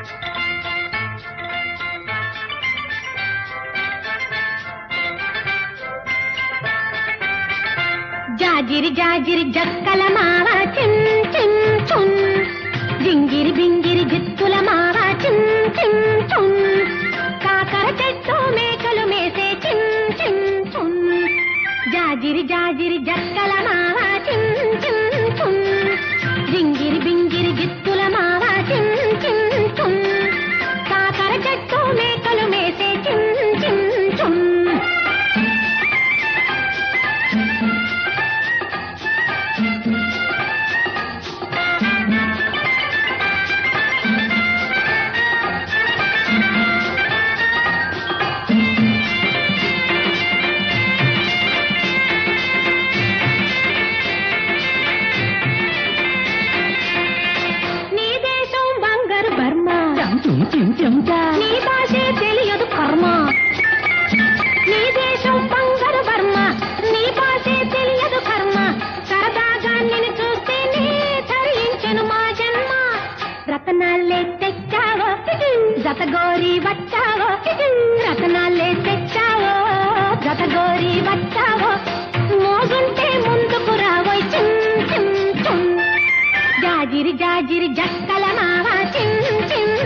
జాజిరి జాజిరి జక్కల మావ చిన్ చిన్ చున్, జింగిరి బింగిరి జిత్తుల మావ చిన్ చిన్ చున్, కాకర చెట్టు మేకలు మేసే చిన్ చిన్ చున్. జాజిరి జాజిరి జక్కల మావ చిన్ చిన్ చున్, జింగిరి బింగిరి జిత్తుల మావ చిన్ చిన్ చున్, కాకర చెట్టు మేకలు మేసే చిన్ చిన్ చున్. నీ భాషే తెలియదు కర్మ, నీ దేశం బంగారు బర్మ, నీ భాషే తెలియదు కర్మ, సరదాగా నిన్ను చూస్తే నీ ధరించెను మా జన్మ. రతనాలే తెచ్చావో జతగోరి వచ్చావో, రతనాలే తెచ్చావో జతగోరి వచ్చావో, మోగుంటే ముందుకు రావోయ్ చిన్ చిన్ చున్. జాజిరి జాజిరి జక్కల మావా చిన్ చిన్